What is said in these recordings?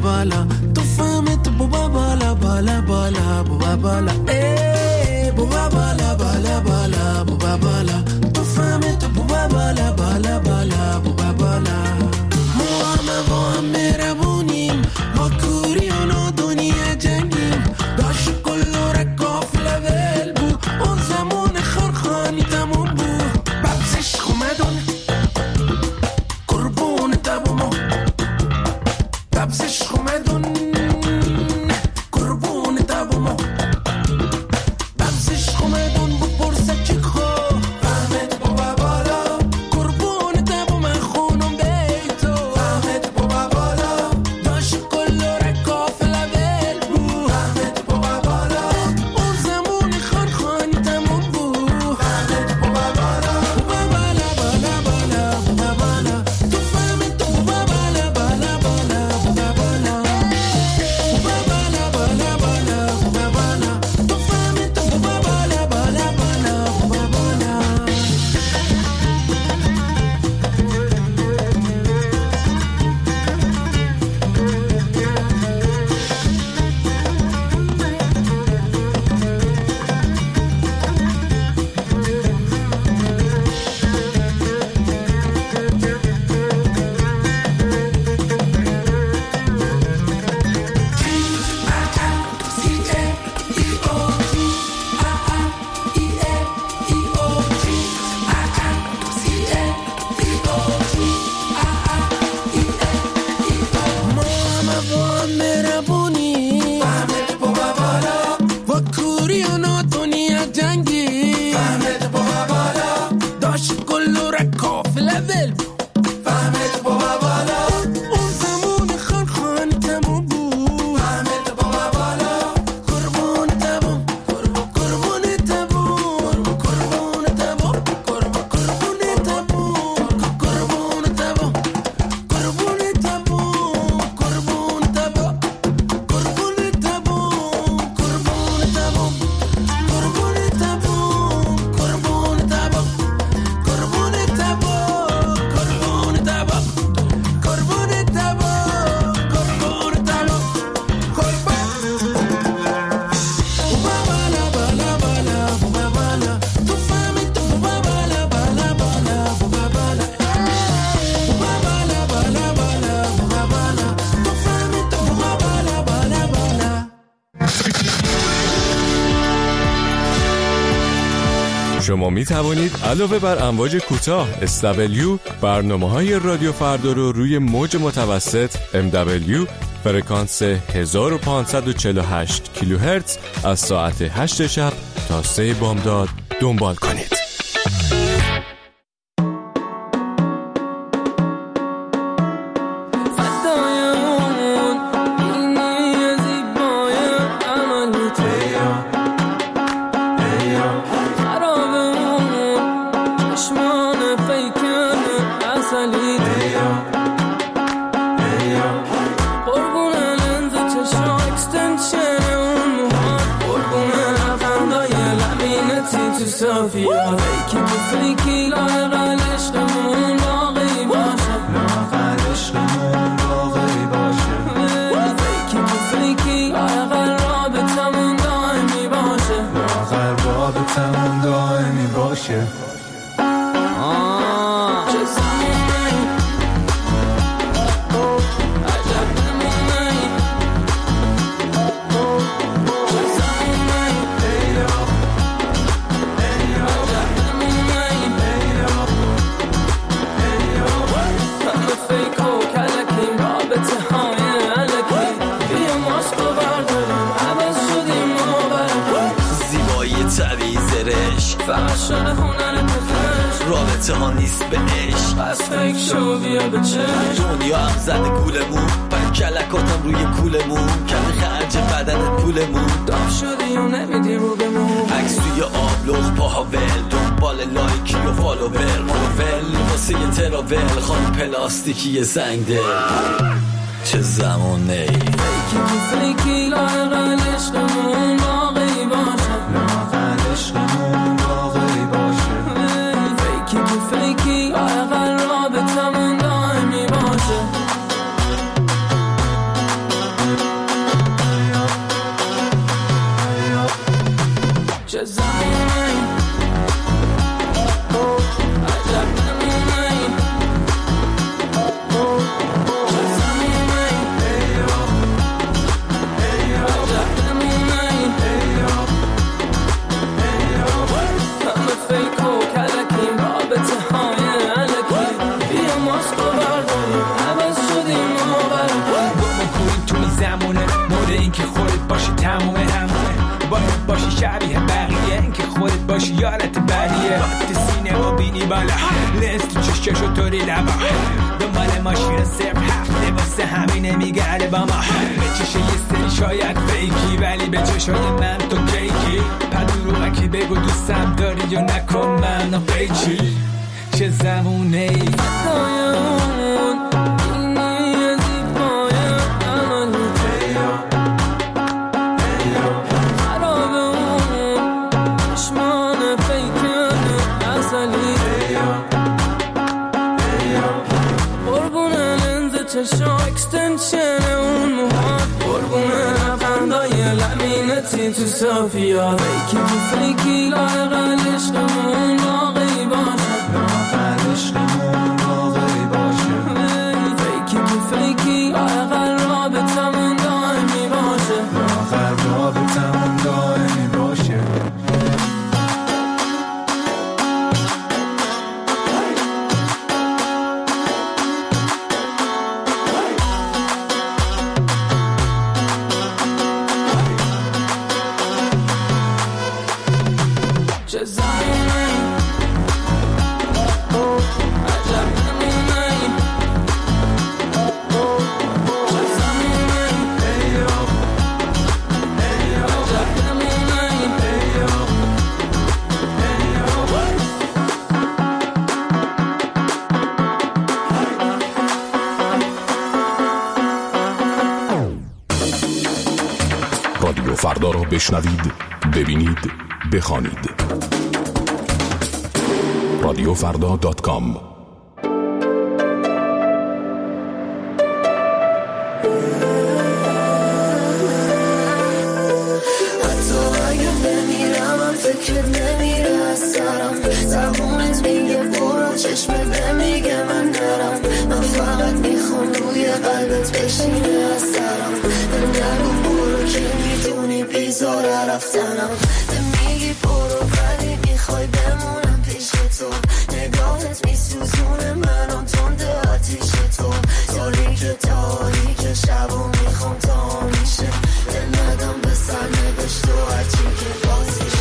بالا تو فهمت بوبا بالا بالا بالا بوبا بالا بوبا بالا بالا بالا بوبا بالا تو فهمت بوبا بالا بالا بالا بوبا بالا ما هم مهربونیم با کوری و نادونی جنگیم داشت کلو رکاف لول بود اون زمان خرخانی تموم بود ببزش خومدون قربون تبومو ببزش خومدون قربون تبومو ببزش خومدون بود برسه چی خو فهمت بابا بالا قربون تبوم خونم بیتو فهمت بابا بالا داشت کل رکاف لول بود فهمت بابا بالا اون زمان خانخانی تموم بود فهمت بابا بالا بابا بالا بالا بالا بابا بالا تو فهمت بابا بالا بالا بالا بابا بالا بابا بالا بالا بالا بابا بالا تو فهمت بابا بالا بالا بالا بابا بالا شما می توانید علاوه بر امواج کوتاه SW برنامه‌های رادیو فردا رو روی موج متوسط MW فرکانس 1548 کیلوهرتز از ساعت 8 شب تا 3 بامداد دنبال کنید. رابطه ها نیست به عشق از فکر شو بیا به چشم دنیا هم زده گولمون پر کلکاتم روی کولمون کمی خرج بدنت پولمون داف شدی و نمیدی رو بمون عکس توی آبلوغ پاها ول دنبال لایکی و فالوور مروول واسه یه تراول خان پلاستیکی سنگ دل چه زمونه ای فیکی تو فیکی لاغل عشقمون باقی باشه لاغل عشقمون باقی باشه فیکی تو فیکی لاغل رابطمون دائمی باشه چه زمونی عجب نمونی چه زمونی عجب نمونی همه فیک و کلکیم رابطه های علکی بیا ماسکو برداریم عوض شدیم ما بریم گم کنیم تو این زمونه مورد این که خودت باشی تمومه همونه باید باشی شبیه بقیه این که خودت باشی یارت بریه بات سینه و بینی بالا لنز تو چششو طوری لبا دنبال ماشین صرف هفته واسه همینه میگرده با ما به چشه یه سری شاید فیکی ولی به چشای من تو کیکی پدروغکی بگو دوستم داری یا نکن منو قیچی چه زمونه ای دایمون اینی از ایفای عملی خرابه اون چشمان فیکن اصلی قربونه لنز چشم اکستنشن اون موهات قربونه لبخندای لمینتی تو صافیات فیکی تو فیکی لاغل عشقمون باقی باشه عشقمون باقی باشه فیکی تو فیکی لاغل رابطمون دائمی باشه لاغل رابطمون دائمی باشه چه زمونی عجب نمونی چه زمونی عجب نمونی رادیو فردا را بشنوید، ببینید، بخوانید. رادیوفردا.com حتی اگه بمیرم هم فکرت نمیره از سرم زبونت میگه برو چشمت نمیگه من نرم من فقط میخوام روی قلبت بشینه از سرم نگو برو که میدونی بیزاره رفتنم میگی برو ولی میخوای بمونم پیش تو نگاهت میسوزونه منم تنده آتیش تو تاریک شب و میخوام تا میشه دل ندم به سر نوشت و هرچی که بازیشه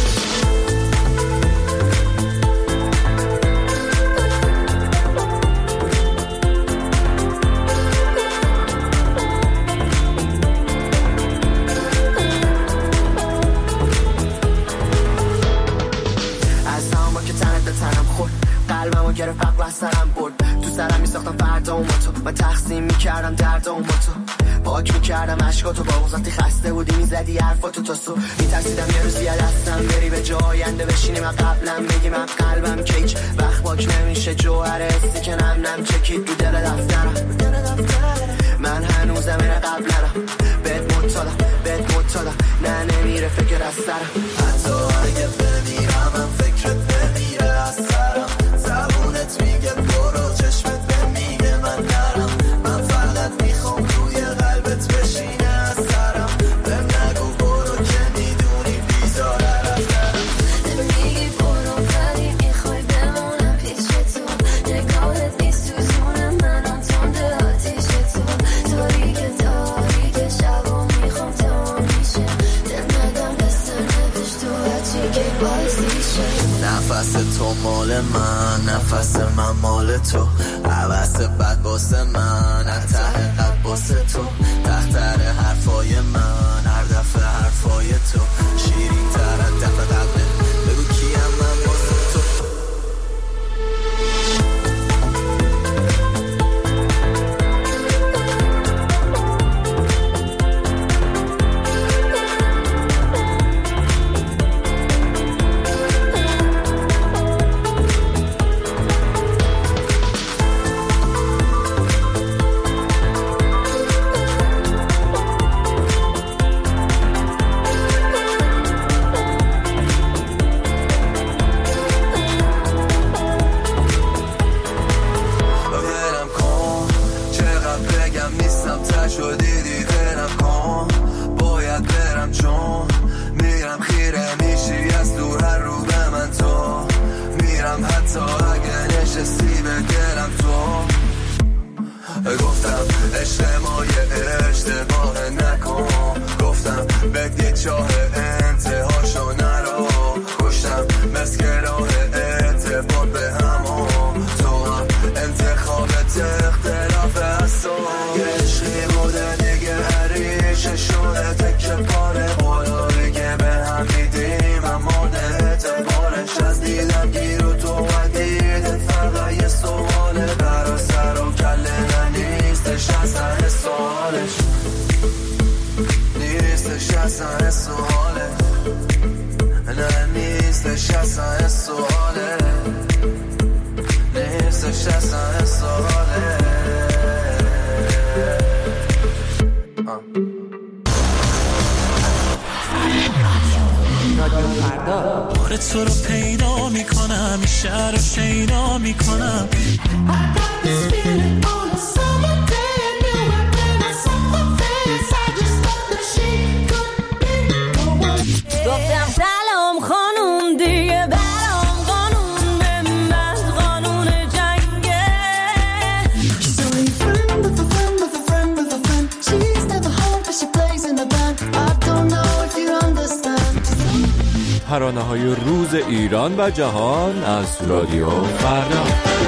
قلبمو گرفت عقل از سرم برد تو سرم میساختم فردا با تو من تقسیم میکردم درد با تو پاک میکردم عشقاتو با اون وقتی خسته بودی میزدی حرفاتو تا صبح میترسیدم یه روزی دستم بری به جای آینده بشینی من قبلم بگی من قلبم که هیچ وقت پاک نمیشه جوهر حسی که نم چکید تو دل دفترم من هنوزم اینه قبل نرم بهت مطالم نه نمیره فکر از سرم حتی اگه بمیرم هم فکرت نمیره از سرم زبونت میگه برو چشمت نمیگه من نرم من فقط میخوام روی قلبت بشینه از سرم بهم نگو برو که میدونی بیزاره رفتنم میگی برو ولی میخوای بمونم پیش تو نگاهت میسوزونه منم تنده آتیش تو تاریک شب و میخوام تا میشه دل ندم به سر نوشت و هرچی که بازیشه نفس تو مال من نفس من مال تو عوض بد باسه من انتحه قد باسه تو تختر حرفای من هر دفعه حرفای تو شیرین تر از دفعه قبله بگو کیم من باسه تو اجتماعی اشتباه نکن، گفتم بدی چاه انتهاشو نرو، کشتم مسکراه اعتبار به همون، تو هم انتخابت اختلاف از تو یه عشقی بوده دیگه عریشه شده تکه پاره بالا که به هم دیدیم اما نه اعتبارش از دیدم گیر و تو و دیدت فقط یه سواله برا سر و کله نیستش اصلا سوالش، نیستش اصلا سواله، نه نیستش اصلا سواله، نیستش اصلا سواله. باره تو رو پیدا میکنم، این شهر رو شیدا میکنم. گفتم سلام خانوم دیگه برام قانون به من قانون جنگه. She's only friend with a friend with a friend with a friend. She's never home but she plays in a band. I don't know if you understand. ترانه‌های روز ایران و جهان از رادیو فردا.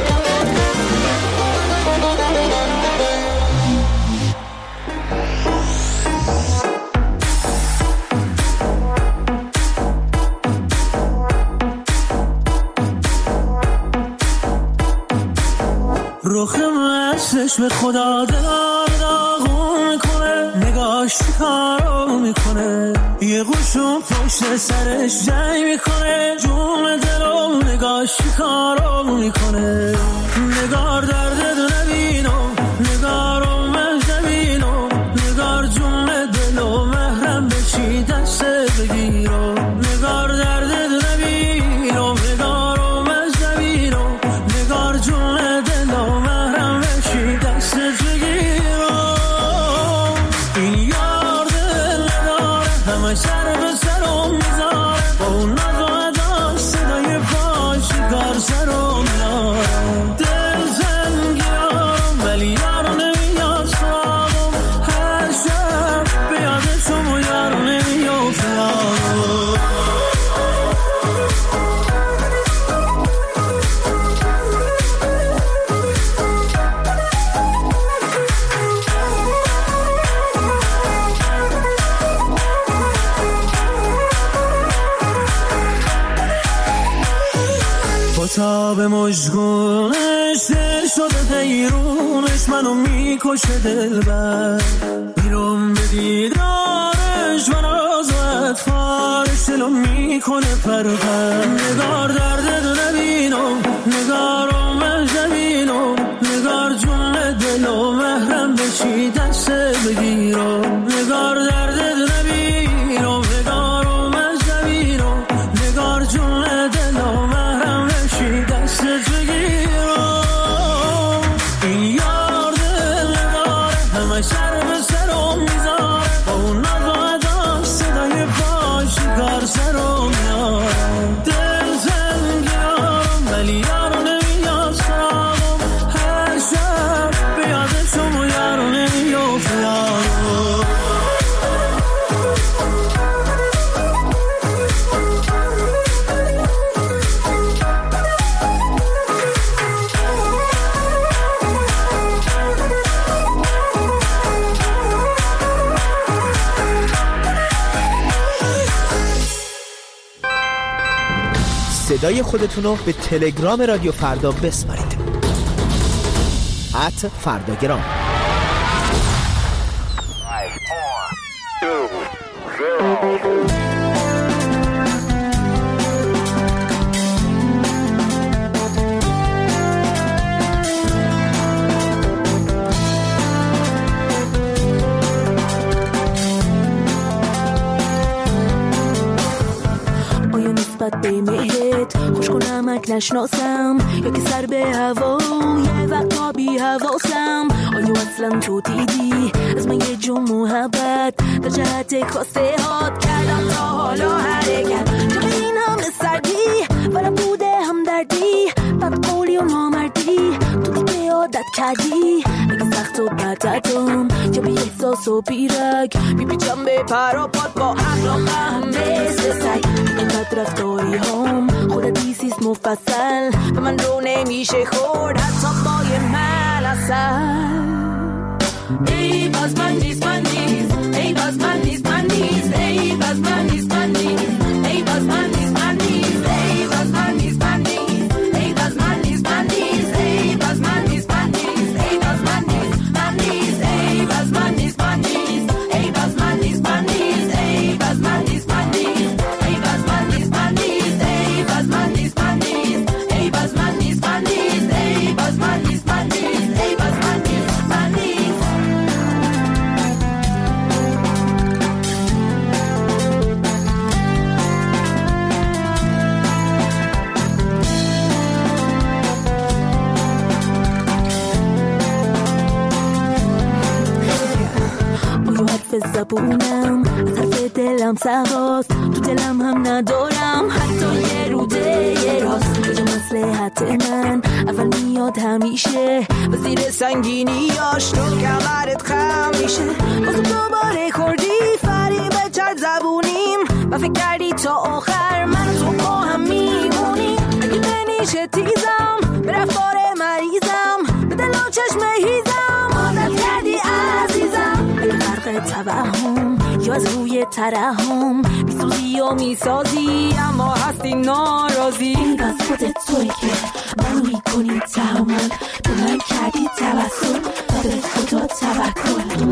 روخم چشم خدا دلار داغون میکنه، نگاش کارو میکنه، یه گوشون پشت سرش جنگ میکنه، جون دلو نگاش کارو میکنه. نگار درد دو نبینو، نگارو مهد نبینو، نگار جون دلو محرم بچی دست بگیرو. نگار درد دو نبینو، نگارو مهد نبینو، نگار جون دلو محرم بچی دست بگیرو. این یار دل نداره، همه سر به سرم میذاره، با اون نقادا صدای پاش کار سرم میاره. دل زنگیارم ولی یارو نمیاد سراغم، هر شب به یادشم و یارو نمیاد سراغم. تا به مشگونش دل شده دیرونش، منو میکشه دلبر، بیرون به دیدارش من از اطفارش دلو میکنه پرپر. نگار درد دو نبینو، نگارو مهد نبینو، نگار جون دلو محرم بشی دست بگیرو. نگار درد دو نبینو، نگارو مهد نبینو، نگار جون دلو محرم بشی دست بگیرو. این یار دل نداره، همه سر به سرم میذاره، با اون نقادا صدای پاش کار سرم میاره. دل زنگیارم ولی یارو نمیاد سراغم، هر شب به یادشم و یارو نمیاد سراغم. صدای خودتون رو به تلگرام رادیو فردا بسپارید. @فرداگرام. به مهرت خوش کنمک نشناسم، یا که سر به هوا یه وقتا بی حواسم. آیا اصلا تو دیدی از من یه جو محبت در جهت خواسته هات کردم تا حالا حرکت؟ چرا این همه سردی ورم بوده هم دردی، بد قولی و نامردی تو دیگه عادت کردی. اگه سخت تو بددم یا بی احساس و بیرگ میپیچم به پراپات با اخلاقم مثل سگ اینقدر رفتاری هم خودت دیسیست مفصل به من رو نمیشه خورد حتی بای من اصل ای باز من نیست من نیست ای باز من نیست من نیست ای باز من نیست من نیست ای باز من نیست من نیست ای باز من نیست من نیست ای باز من نیست من نیست ای باز من نیست من نیست ای باز من نیست من نیست ای باز من نیست من نیست ای باز من نیست من نیست ای باز من نیست من نیست ای باز من نیست من نیست ای باز من نیست من نیست ای باز من نیست من نیست ای باز من نیست من نیست ای باز من نیست من نیست زبونم از حرف دلم سواست تو دلم هم ندارم حتی یه روده یه راست کجا مصلحت من اول میاد همیشه و زیر سنگینیاش تو کمرت خم میشه بازم دوباره خوردی فریب چرد زبونیم و فکر کردی تا آخر من تو با هم میمونیم اگه بنیشه تیزم به رفتار مریضم به دل و چشم هیزم عادت کردی عزیزم به فرق توهم یا از روی ترحم میسوزی و میسازی اما هستی ناراضی بس خودت توی که منو میکنی تحمل به من کردی توسل و به خدا توکل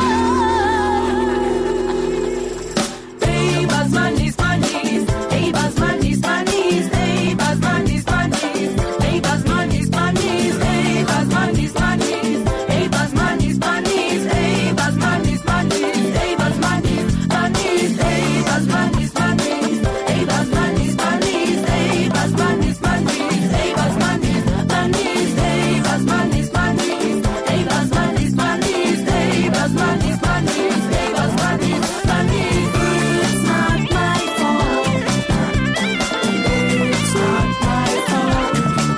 ای باز من نیست من نیست ای باز من نیست من نیست ای باز من نیست من نیست ای باز من نیست من نیست ای باز من نیست من نیست ای باز من نیست من نیست ای باز من نیست من نیست ای باز من نیست من نیست ای باز من نیست من نیست ای باز من نیست من نیست ای باز من نیست من نیست ای باز من نیست من نیست ای باز من نیست من نیست ای باز من نیست من نیست ای باز من نیست من نیست ای باز من نیست من نیست It's not my fault It's not my fault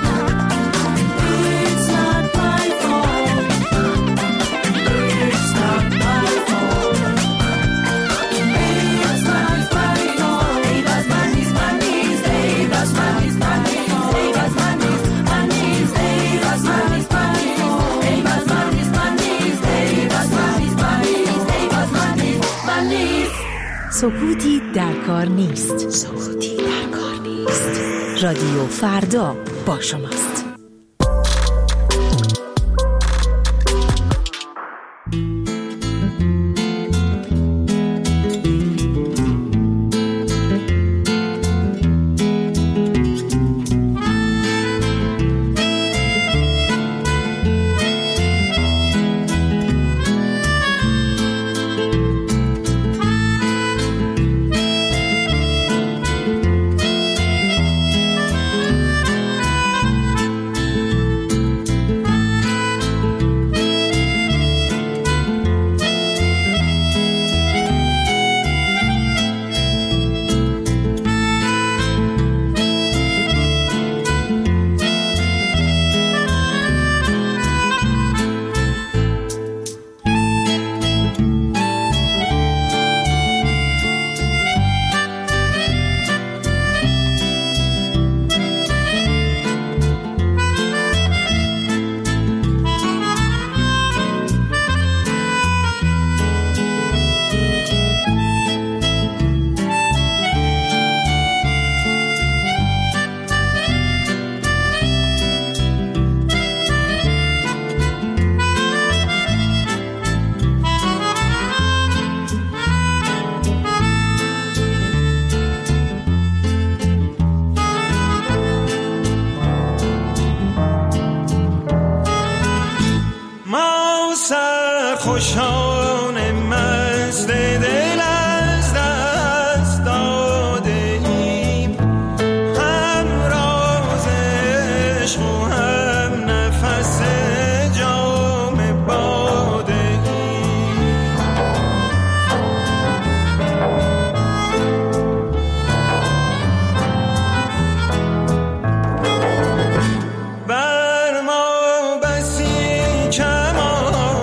It's not my fault It's not my fault It's not my fault ای باز من نیست من نیست ای باز من نیست من نیست ای باز من نیست من نیست ای باز من نیست من نیست ای باز من نیست من نیست ای باز من نیست من نیست ای باز من نیست من نیست سکوتی در کار نیست. سکوتی در کار نیست. رادیو فردا با شماست. خوشان مست دل از دست داده ایم هم راز عشق و هم نفس جام باده ایم بر ما بسی کمان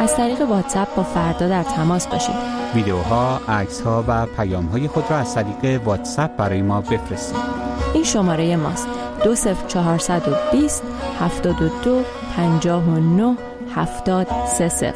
از طریق واتساپ با فردا در تماس باشید. ویدیوها، عکس‌ها و پیام‌های خود را از طریق واتساپ برای ما بفرستید. این شماره ماست: 20420 72 59 7030.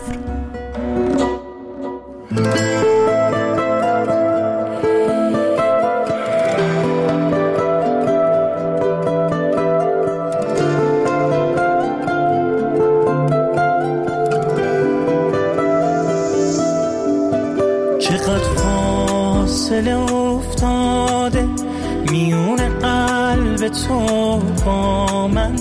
چقدر فاصله افتاده میون قلب تو با من،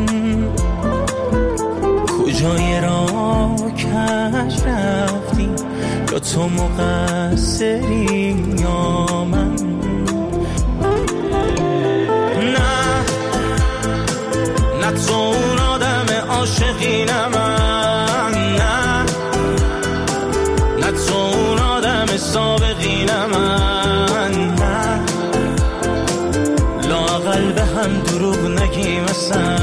کجای راه کج رفتی، یا تو مقصری یا من؟ نه تو اون آدم عاشقی نه من، نه تو اون آدم سابقی نه من، نه لااقل به هم دروغ نگیم اصلا،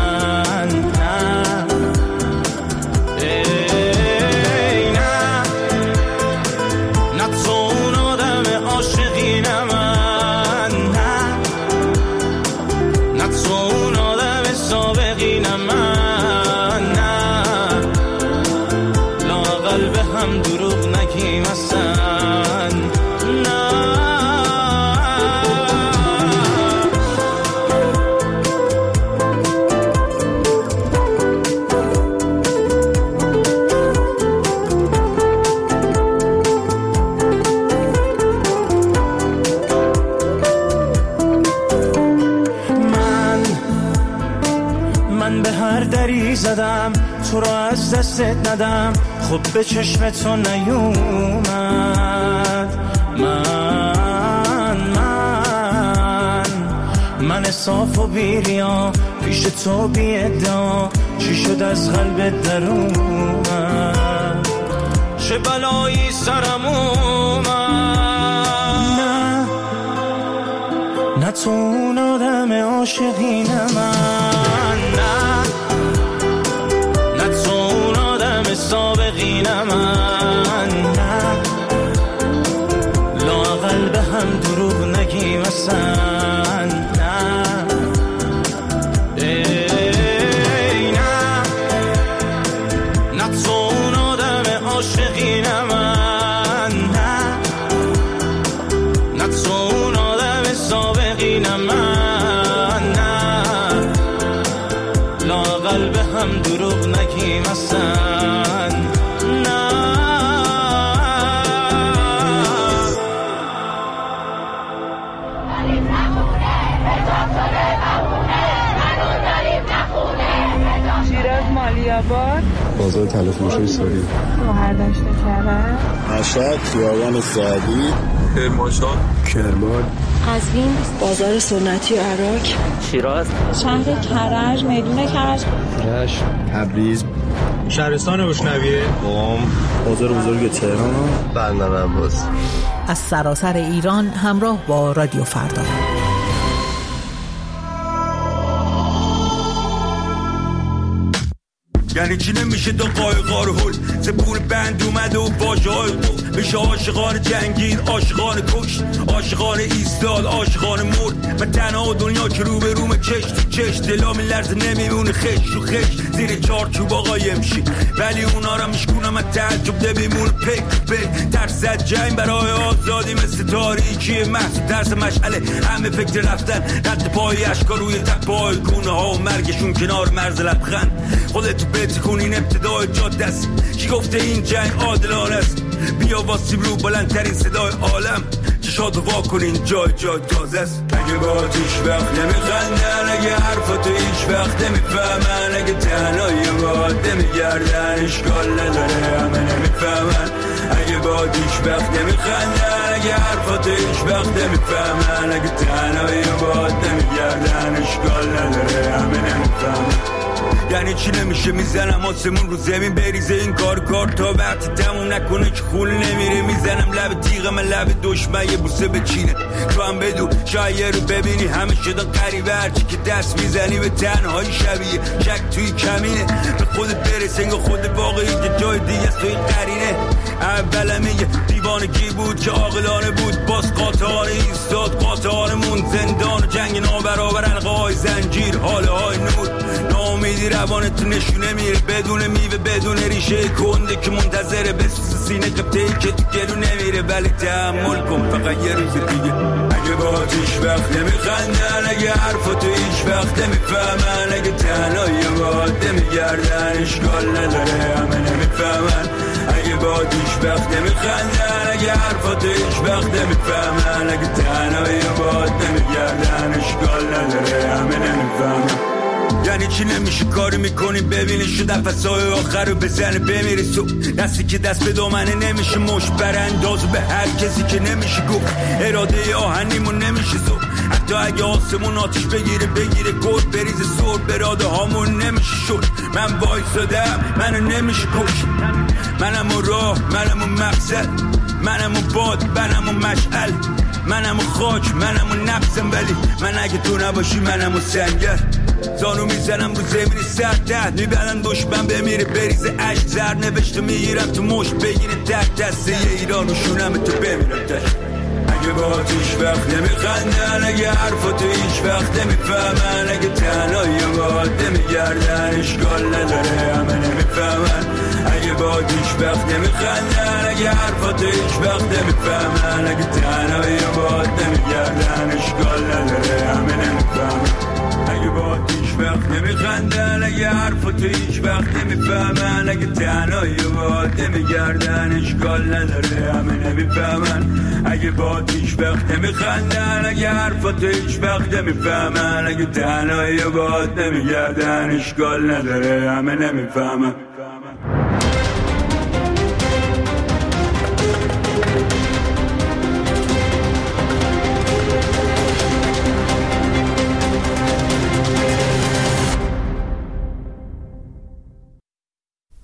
زدم تو رو از دستت ندم، خب به چشم تو نیومد. من صاف و بیریا پیش تو بی ادعا، چی شد از قلبت در اومد؟ چه بلایی سرم اومد؟ نه تو اون آدم عاشقی نه من، نه تو اون آدم سابقی نه من، نه لااقل به هم دروغ نگیم اصلا، نه تو اون آدم عاشقی نه من، نه تو اون آدم سابقی نه من، نه لااقل به هم دروغ نگیم اصلا، نه. شیراز مالی‌آباد، بازار طلافروشی ساری، مهردشت کرم، مشهد، خیابان سعدی، کرمانشاه، کرمان، قزوین، بازار سنتی و عراق، شیراز، شهر کرج، میدون کرج، رشت، تبریز، شهرستان روشنویه، قم، بازار بزرگ تهران، بندر عباس. از سراسر ایران همراه با رادیو فردا. یعنی چی نمیشه دو قایقا رو هل زبون بند اومده و واژه های قول میشه عاشقان جنگین، عاشقان کشت، عاشقان ایستاد، عاشقان مرد. من تنها دنیا که رو به روم چش تو چش، دلا میلرزه نمیمونه خش رو خش زیر چارچوب آقای امشی، ولی اونا را میشکونم از تعجب نمیمونه پک پک. ترس از جنگ برای آزادی مثل تاریکی محض ترس مشعله، همه فکر رفتن رد پای اشکار روی تپای گونه ها و مرگشون کنار مرز لبخند. خودتو بهت کنین ابتدای جاده است، کی گفته این جنگ عادلانه است؟ بیا واسیم رو بلندترین صدای عالم، چشاتو وا کنین جای جای تازه است. اگه با هیچ وقت نمیخندن، اگه حرفاتو هیچ وقت نمیفهمن، اگه تنهایی با نمیگردن اشکال نداره همه نمیفهمن. اگه با هیچ وقت نمیخندن، اگه حرفاتو هیچ وقت نمیفهمن، اگه تنهایی با نمیگردن اشکال نداره همه نمیفهمن. یعنی چی نمیشه میزنم آسمون رو زمین بریزه این کار تا وقتی تموم نکنه که خون نمیره. میزنم لب تیغم لب دشمن یه بوسه بچینه. تو هم بدو شاید رو ببینی همه شدن قریبه، هرچی که دست میزنی به تنهایی شبیه شک توی کمینه. به خودت برس انگار خود واقعی که جای دیگه است توی قرینه. اول میگه دیوانگی بود که عاقلانه بود، باز قاطعانه ایستاد قاطعانمون. زندان و جنگ نابرابر حلقه های زنجیر حاله های نور. ناامیدی روانت نشونه میره بدون میوه بدون ریشه کنده که منتظره بسوز سینه قبطه‌ای که تو گلو نمیره. ولی تحمل کن فقط یه روز دیگه. اگه باهات هیچ وقت نمیخندن، اگه حرفاتو هیچ وقت نمیفهمن، اگه تنهایی باهات نمیگردن اشکال نداره همه نمیفهمن. اگه باهات هیچ وقت نمیخندن، اگه حرفاتو هیچ وقت نمیفهمن، اگه تنهایی باهات نمیگردن اشکال نداره همه نمیفهمن. یعنی چی نمیشه کاری میکنی ببینی شد نفسای آخر رو بزنه بمیره سو دستی که دست به دامنه نمیشه مشت براندازو به هر کسی که نمیشه گفت اراده آهنیمون نمیشه زو. حتی اگه آسمون آتش بگیره گل بریزه سر براده هامون نمیشه شد. من وایسادم منو نمیشه کش. منم و راه منم و مقصد منم و باد منم و مشعل منم و خاک منم و نفسم. ولی من اگه تو نباشی منم و سنگر. زانو میزنم رو زمین سر میبرن دشمن بمیره بریزه عشق زر نوشته میگیرم تو مشت بگیره تک دسته ایران و شونم تو بمیرم تک. اگه باهات هیچ وقت نمیخندن، اگه حرفاتو هیچ وقت نمیفهمن، اگه تنهایی باهات نمیگردن اشکال نداره همه نمیفهمن. اگه باهات هیچ وقت نمیخندن، اگه حرفاتو هیچ وقت نمیفهمن، اگه تنهایی باهات نمیگردن اشکال نداره همه نمیفهمن. اگه باهات هیچ وقت نمیخندن، اگه حرفاتو هیچ وقت نمیفهمن، اگه تنهایی باهات نمیگردن اشکال نداره همه نمیفهمن. اگه باهات هیچ وقت نمیخندن، اگه حرفاتو هیچ وقت نمیفهمن، اگه تنهایی باهات نمیگردن اشکال نداره همه نمیفهمن.